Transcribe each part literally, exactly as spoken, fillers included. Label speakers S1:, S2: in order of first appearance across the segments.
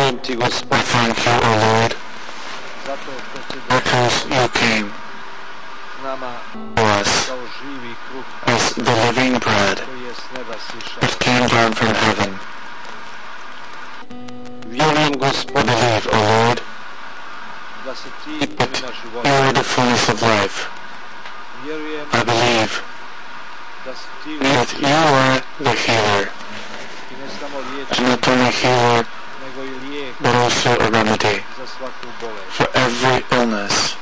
S1: Molim ti, Gospod,
S2: I thank you, O Lord,
S1: zato što si
S2: because you came
S1: s nama
S2: to us
S1: kao živi kruh
S2: as the living bread
S1: koji je s neba sišao.
S2: that came down from heaven.
S1: Vjerujem,
S2: I
S1: Gospod,
S2: believe, O Lord,
S1: da si ti prvina
S2: you
S1: života.
S2: are the fullness of life.
S1: Vjerujem
S2: I believe
S1: da si ti
S2: that you are the healer,
S1: i ne samo
S2: and
S1: liječnik,
S2: not only healer,
S1: nego i lijek
S2: but also a remedy
S1: za svaku bolest.
S2: for every illness.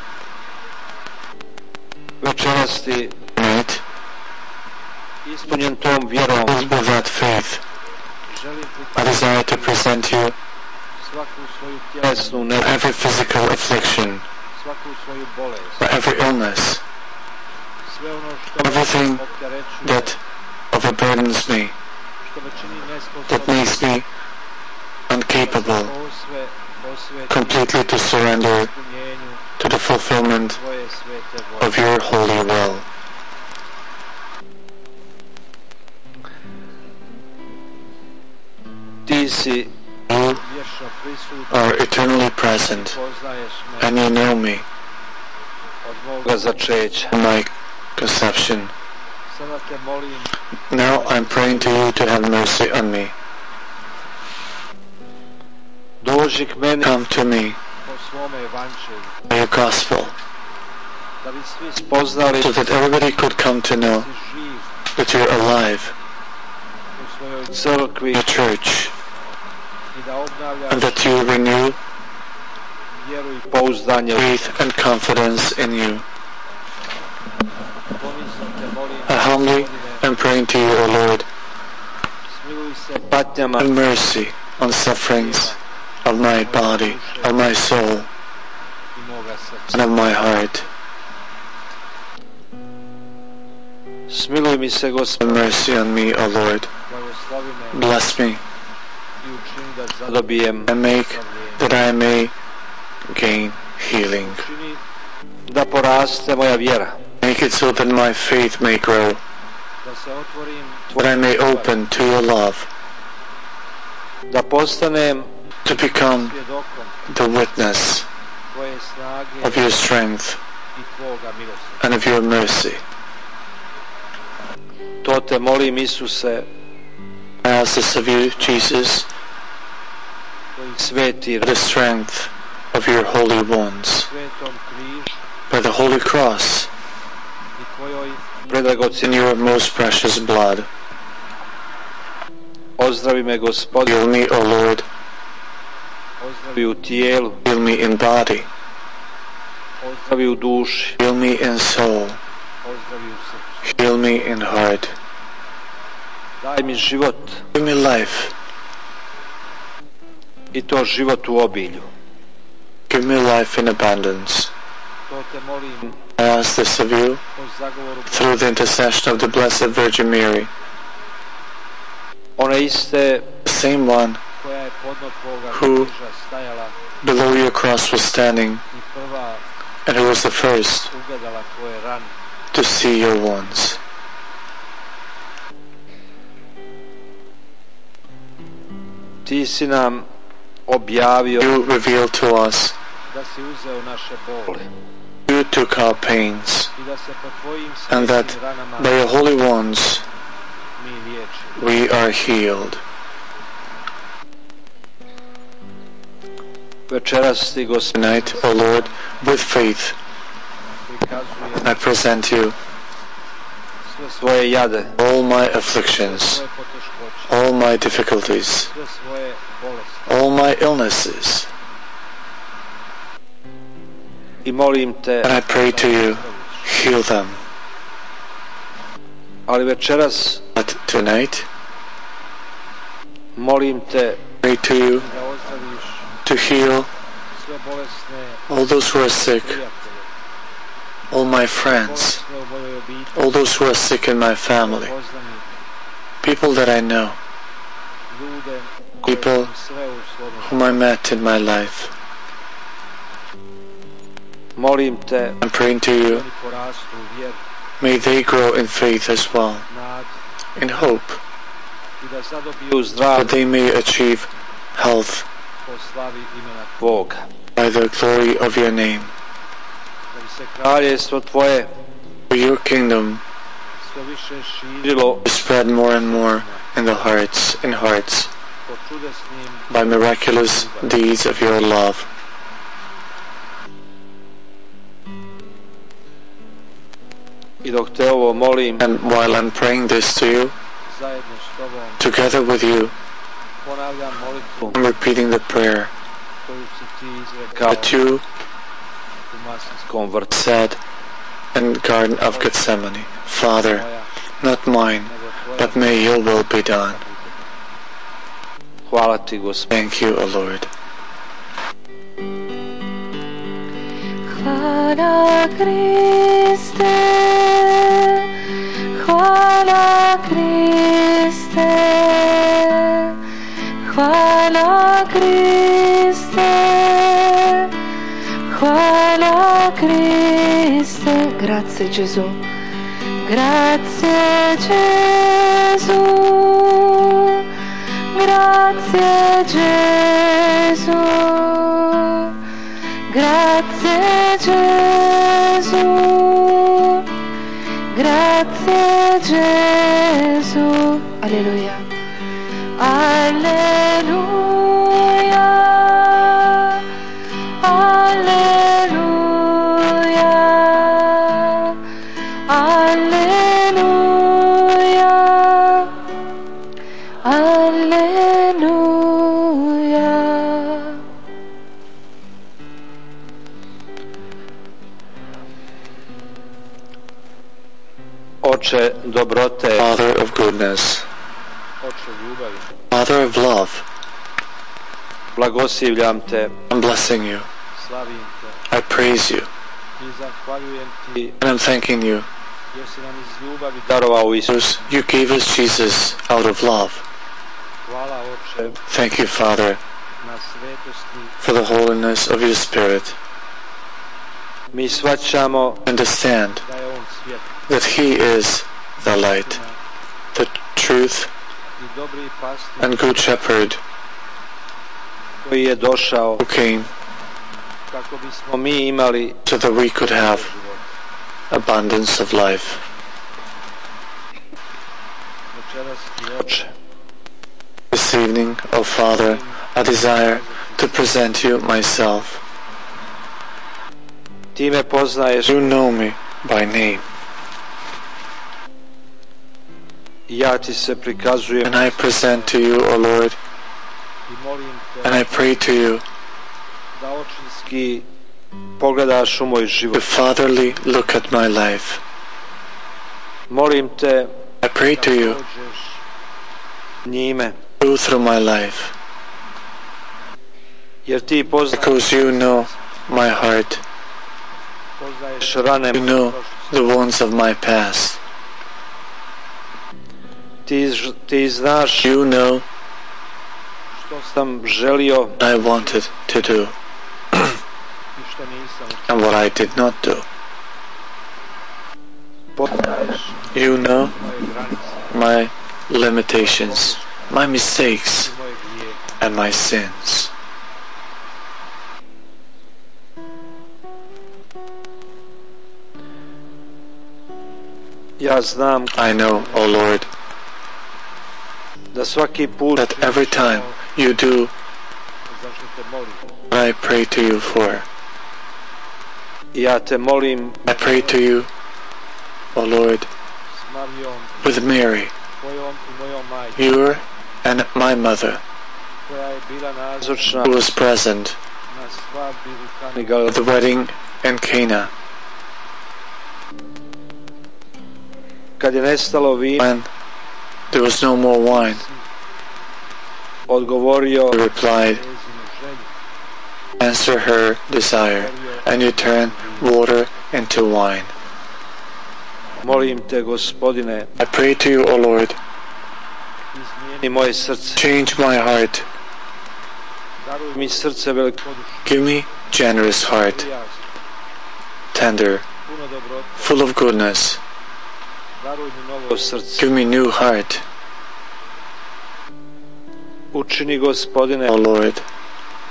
S1: Večeras ti,
S2: Tonight,
S1: ispunjen tom vjerom,
S2: filled with that faith,
S1: želim
S2: I desire to present you
S1: svaku svoju tjelesnu nevolju,
S2: every physical affliction,
S1: svaku svoju bolest,
S2: for every illness,
S1: sve ono što
S2: everything
S1: me opterećuje,
S2: that overburdens me,
S1: što me čini
S2: that
S1: nesposobnim,
S2: makes me incapable
S1: posve, posvetim
S2: completely to surrender
S1: ispunjenju
S2: to the fulfillment
S1: tvoje svete volje.
S2: of your holy will.
S1: Ti si
S2: You
S1: vječno prisutan,
S2: are eternally present,
S1: poznaješ me
S2: and you know me
S1: od moga začeća.
S2: in my conception.
S1: Sada te molim
S2: Now I'm praying to you to have mercy on me.
S1: dođi k meni
S2: Come to me
S1: po svome evanđelju,
S2: by your gospel,
S1: da bi svi spoznali
S2: so that everybody could come to know
S1: da si živ
S2: that you're alive
S1: u svojoj crkvi
S2: in the church,
S1: i da obnavljaš
S2: and that you renew
S1: vjeru i pouzdanje.
S2: faith and confidence in you.
S1: Ponizno te molim,
S2: I humbly am praying to you, O Lord,
S1: smiluj se patnjama
S2: have mercy on sufferings of my body, of my soul,
S1: i moga srca.
S2: and of my heart.
S1: Smiluj mi se, Gospod,
S2: Have mercy on me, O Lord.
S1: blagoslovi me
S2: Bless me
S1: i učini da zadobijem
S2: and make
S1: zdravljenje.
S2: that I may gain healing.
S1: Učini da poraste moja vjera,
S2: Make it so that my faith may grow,
S1: da se otvorim
S2: that I may open to your love,
S1: da postanem
S2: to become
S1: svjedokom
S2: the witness
S1: tvoje snage
S2: of your strength
S1: i tvoga milosrđa.
S2: and of your mercy.
S1: To te molim, Isuse,
S2: I ask this of you, Jesus,
S1: koji sveti
S2: for the strength of your holy ones,
S1: svetom križu
S2: by the holy cross
S1: i tvojoj
S2: in
S1: predragocjenoj.
S2: your most precious blood.
S1: Ozdravi me, Gospodine,
S2: Heal me, O Lord,
S1: ozdravi u tijelu,
S2: heal me in body,
S1: ozdravi u duši,
S2: heal me in soul,
S1: ozdravi u srcu.
S2: heal me in heart.
S1: Daj mi život,
S2: Give me life,
S1: i to život u obilju.
S2: give me life in abundance.
S1: To te molim
S2: I ask this of you
S1: po zagovoru
S2: through the intercession of the Blessed Virgin Mary,
S1: one iste
S2: the same one
S1: koja je podno tvoga
S2: Who-
S1: križa stajala
S2: below your cross was standing,
S1: i prva
S2: and who was the first
S1: ugledala tvoje rane.
S2: to see your wounds.
S1: Ti si nam objavio
S2: You revealed to us,
S1: da si uzeo naše bole
S2: you took our pains,
S1: i da se po tvojim
S2: and that
S1: svetskim ranama
S2: by your holy ones
S1: mi liječimo.
S2: we are healed.
S1: Večeras ti, Gospodine,
S2: Tonight, O Lord, with faith,
S1: prikazujem
S2: I present you
S1: sve svoje jade,
S2: all my afflictions,
S1: svoje poteškoće,
S2: all my difficulties,
S1: sve svoje bolesti.
S2: all my illnesses,
S1: I molim te
S2: and I pray to you, heal them.
S1: ali večeras
S2: But tonight,
S1: molim te
S2: pray to you
S1: da ozdraviš
S2: to heal
S1: sve bolesne
S2: all those who are sick,
S1: prijatelje,
S2: all my friends,
S1: bolesne u mojoj obitelji,
S2: all those who are sick in my family,
S1: poznanike,
S2: people that I know,
S1: ljude koje
S2: People
S1: sam sve u svom
S2: whom I met in my life.
S1: molim te
S2: I'm praying to
S1: da
S2: you,
S1: oni porastu u vjeru,
S2: may they grow in faith as well,
S1: nadu
S2: in hope,
S1: i da zadobiju zdravlje
S2: that they may achieve health
S1: po slavi imena Tvoga.
S2: by the glory of your name.
S1: Da bi se kraljestvo Tvoje
S2: For your kingdom
S1: sve više širilo
S2: to spread more and more in the hearts and hearts
S1: po čudesnim
S2: by miraculous deeds of your love.
S1: I dok te ovo molim,
S2: And while I'm praying this to you,
S1: zajedno s Tobom
S2: together with you,
S1: ponavljam molitvu
S2: I'm repeating the prayer
S1: koju si Ti izrekao
S2: that you
S1: u Maslinskom vrtu.
S2: said in the Garden of Gethsemane, Father,
S1: Moja,
S2: not mine,
S1: nego Tvoja.
S2: but may your will be done.
S1: Hvala Ti, Gospod.
S2: Thank you, O Lord.
S3: Hvala Kriste, hvala Kriste, hvala Kriste, hvala Kriste. Grazie Gesù, grazie Gesù, grazie Gesù. Grazie Gesù, grazie Gesù, alleluia, alleluia, alleluia, alleluia, alleluia.
S1: Oče dobrote,
S2: Father of goodness,
S1: Oče ljubavi,
S2: Father of love,
S1: blagoslivljam Te,
S2: I'm blessing you.
S1: slavim Te
S2: I praise you.
S1: i zahvaljujem Ti
S2: And I'm thanking you
S1: jer si nam iz ljubavi darovao Isus.
S2: because you gave us Jesus out of love.
S1: Hvala Oče
S2: Thank you, Father,
S1: na svetosti.
S2: for the holiness of your Spirit.
S1: Mi shvaćamo
S2: Understand
S1: da je On svijet
S2: that He is the light, the truth,
S1: i dobri pastir
S2: and good shepherd
S1: koji je došao
S2: who came
S1: kako bismo mi imali
S2: so that we could have
S1: život.
S2: abundance of life.
S1: Večeras Ti, Oče,
S2: This evening, O Father, I desire to present you myself.
S1: Ti me poznaješ
S2: You know me by name,
S1: i ja Ti se prikazujem
S2: and I present to you, O Lord,
S1: i molim
S2: and
S1: Te
S2: I pray to you
S1: da očinski pogledaš u moj
S2: to
S1: život.
S2: fatherly look at my life.
S1: Molim Te
S2: I pray
S1: da
S2: to you,
S1: prođeš njime,
S2: go through my life,
S1: jer Ti poznaješ,
S2: because you know my heart,
S1: poznaješ rane
S2: you know the wounds of my past.
S1: Ti, ž- ti znaš
S2: You know
S1: što sam želio
S2: what I wanted to do
S1: i što nisam.
S2: and what I did not do.
S1: Poznaješ
S2: You know
S1: moje granice
S2: my limitations, my mistakes,
S1: i moje grijehe.
S2: and my sins.
S1: Ja znam
S2: I know, O Lord,
S1: da svaki put
S2: that every time you do
S1: zašto te molim.
S2: what I pray to you for,
S1: Ja te molim
S2: I pray to you, O Lord,
S1: s Marijom,
S2: with Mary,
S1: tvojom i mojom majkom,
S2: your and my mother,
S1: koja je bila nazočna
S2: who was present
S1: na svadbi u Kani
S2: at
S1: Galileji.
S2: the wedding in Cana,
S1: Kad je nestalo vina,
S2: when there was no more wine.
S1: odgovorio
S2: You replied,
S1: njezinu želju,
S2: answer her desire, and you turn water into wine.
S1: molim te, Gospodine,
S2: I pray to you, O Lord,
S1: izmijeni moje srce,
S2: change my heart,
S1: daruj mi srce velikodušno,
S2: give me generous heart,
S1: prijazno,
S2: tender,
S1: puno dobrote,
S2: full of goodness,
S1: daruj mi novo srce.
S2: give me new heart,
S1: Učini, Gospodine,
S2: O Lord,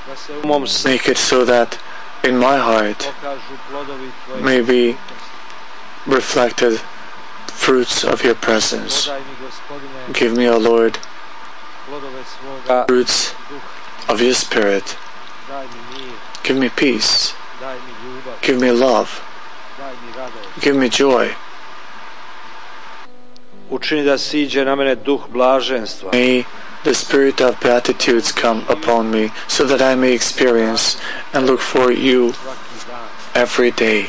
S1: da se u mom srcu
S2: Make it so that in my heart
S1: pokažu plodovi Tvoje
S2: may be reflected fruits of your presence.
S1: Podaj mi, Gospodine,
S2: Give me, O Lord,
S1: plodove svoga
S2: fruits
S1: duha.
S2: of your Spirit.
S1: Daj mi mir,
S2: Give me peace.
S1: daj mi ljubav,
S2: Give me love.
S1: daj mi radost.
S2: Give me joy.
S1: Učini da siđe na mene duh blaženstva,
S2: May the spirit of beatitudes come upon me, so that I may experience and look for you
S1: svaki dan.
S2: every day.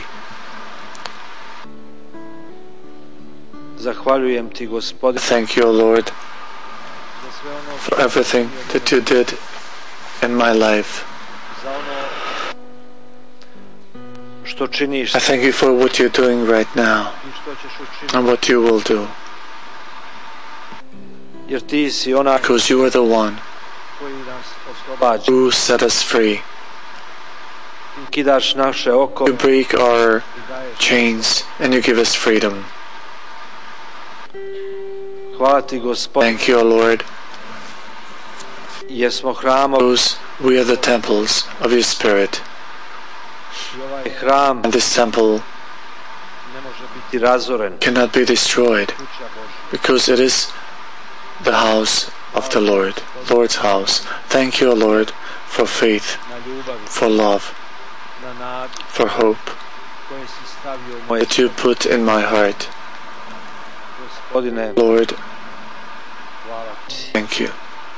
S1: Zahvaljujem Ti, Gospodine,
S2: Thank you, O Lord,
S1: za sve ono
S2: for everything that you did in my life.
S1: za ono što činiš
S2: I thank you for what you're doing right now
S1: i što ćeš učiniti,
S2: and what you will do,
S1: jer Ti si onaj
S2: because you are the one
S1: koji nas oslobađa.
S2: who set us free.
S1: Ti kidaš naše oko
S2: You break our
S1: i daješ.
S2: chains and you give us freedom.
S1: Hvala Ti, Gospodine,
S2: Thank you, O Lord,
S1: jer smo hramovi
S2: because we are the temples of your Spirit,
S1: i ovaj hram
S2: and this temple
S1: ne može biti razoren.
S2: cannot be destroyed,
S1: Kuća Božja.
S2: because it is the house of the Lord, Lord's house. Thank you, O Lord, for faith,
S1: Na ljubavi,
S2: for love,
S1: na nadu
S2: for hope
S1: koje si stavio u moje
S2: that you put in my heart.
S1: Gospodine.
S2: Lord,
S1: Hvala Ti.
S2: thank you.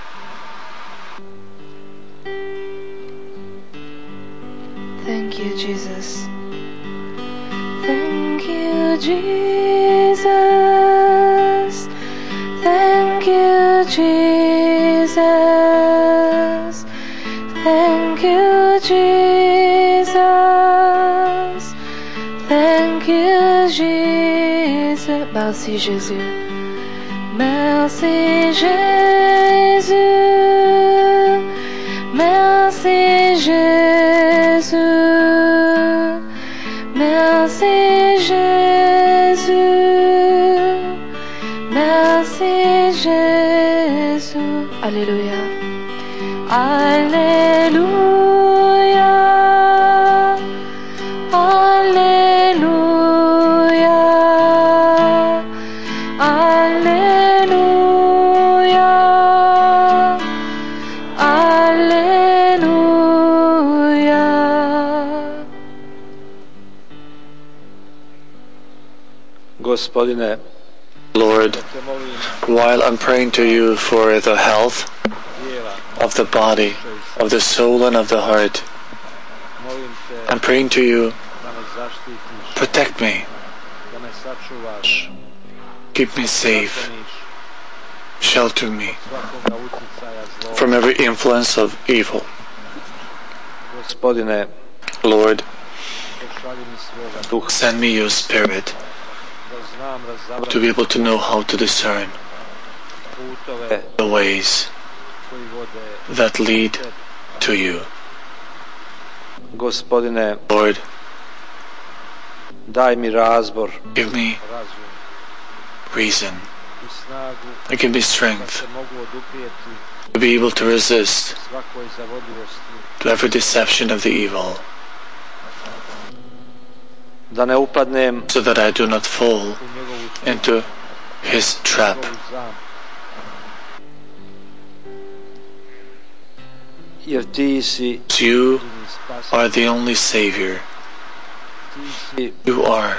S3: Thank you, Jesus. Thank you, Jesus. Thank you, Jesus. Thank you, Jesus. Thank you, Jesus. Merci, Jésus. Merci, Jésus. Merci, Jésus. Merci, Jésus. Merci, Jésus. Alléluia. Alléluia. Alléluia. Alléluia. Alléluia.
S1: Gospodine,
S2: Lord,
S1: te molim
S2: while I'm praying to you for the health
S1: tijela,
S2: of the body, of the soul, and of the heart,
S1: molim te
S2: I'm praying to you,
S1: da me zaštitiš,
S2: protect me,
S1: da me sačuvaš,
S2: keep me safe,
S1: zakloniš
S2: shelter me
S1: svakoga uticaja zlo.
S2: from every influence of evil.
S1: Gospodine,
S2: Lord,
S1: pošalji mi svoga duha,
S2: send me your spirit
S1: da znam
S2: to
S1: razabrati
S2: be able to know how to discern
S1: putove
S2: the ways
S1: koji vode.
S2: that lead to you.
S1: Gospodine,
S2: Lord,
S1: daj mi razbor,
S2: give me
S1: razum
S2: reason
S1: i snagu
S2: and give me
S1: da
S2: strength
S1: se mogu oduprijeti
S2: to be able to resist
S1: svakoj zavodljivosti,
S2: to every deception of the evil,
S1: da ne upadnem
S2: so that I do not fall
S1: u njegovu
S2: into his trap.
S1: njegovu zamku. Jer ti si
S2: You
S1: jedini spasitelj,
S2: are the only Savior.
S1: ti si
S2: You are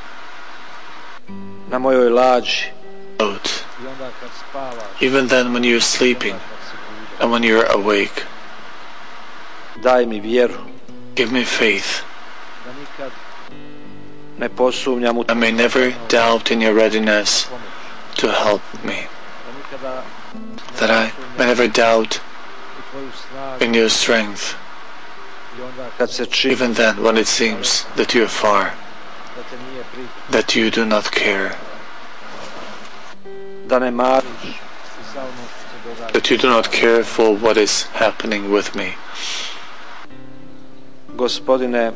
S1: na mojoj lađi
S2: out,
S1: i onda kad spavaš,
S2: even then when you're
S1: i
S2: sleeping
S1: onda kad si budan.
S2: and when you're awake.
S1: Daj mi vjeru,
S2: Give me faith.
S1: da nikad ne posumnjam u
S2: I may never doubt in your readiness
S1: pomoć,
S2: to help me,
S1: da nikada
S2: that I may never doubt
S1: u tvoju snagu
S2: in your strength,
S1: i onda kad se čini
S2: even then when it seems that you are far,
S1: da te nije briga,
S2: that you do not care,
S1: da ne mariš i za ono što se događa.
S2: that you do not care for what is happening with me.
S1: Gospodine,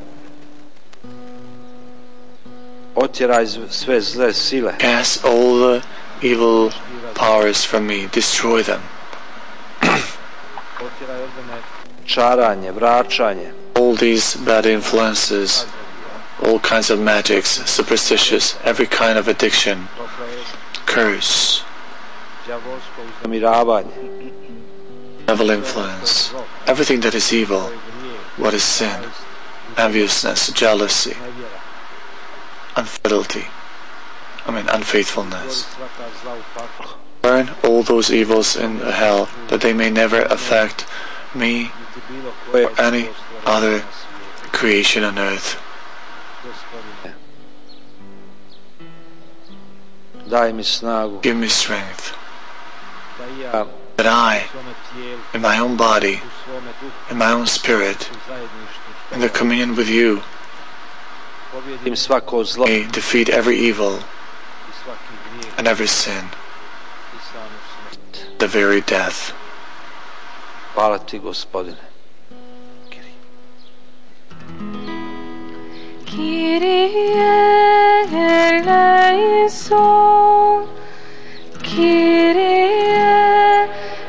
S1: otjeraj sve zle sile,
S2: Cast all the evil powers from me, destroy them,
S1: Otjeraj od mene čaranje, vraćanje,
S2: all these bad influences, all kinds of magics, superstitious, every kind of addiction, curse,
S1: đavolsko uznemiravanje,
S2: devil influence, everything that is evil, what is sin, enviousness, jealousy, infidelity, I mean unfaithfulness.
S1: svaka zla u paklu,
S2: Burn all those evils in hell, that they may never affect me
S1: niti bilo koje
S2: or any
S1: živo stvorenje
S2: other
S1: na svijetu.
S2: creation on earth.
S1: Gospodine, daj mi snagu
S2: Give me strength,
S1: da i ja
S2: that I,
S1: u svome tijelu,
S2: in my own body,
S1: u svome duhu,
S2: in my own spirit,
S1: u zajedništvu s
S2: in the
S1: tobom,
S2: communion with you,
S1: pobjedim svako zlo
S2: may defeat every evil
S1: i svaki grijeh
S2: and every sin,
S1: i samu smrt.
S2: the very death.
S1: Hvala ti, Gospodine.
S3: Kyrie eleison, Kyrie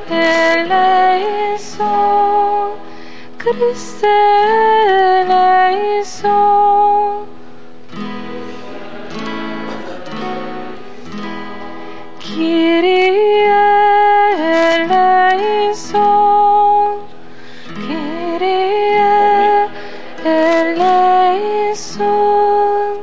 S3: eleison, Christe eleison. Kyrie eleison, Kyrie eleison.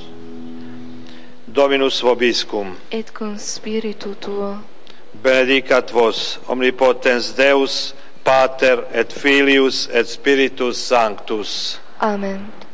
S1: Dominus vobiscum,
S3: Et cum spiritu tuo,
S1: benedicat vos, omnipotens Deus, Pater et Filius et Spiritus Sanctus.
S3: Amen.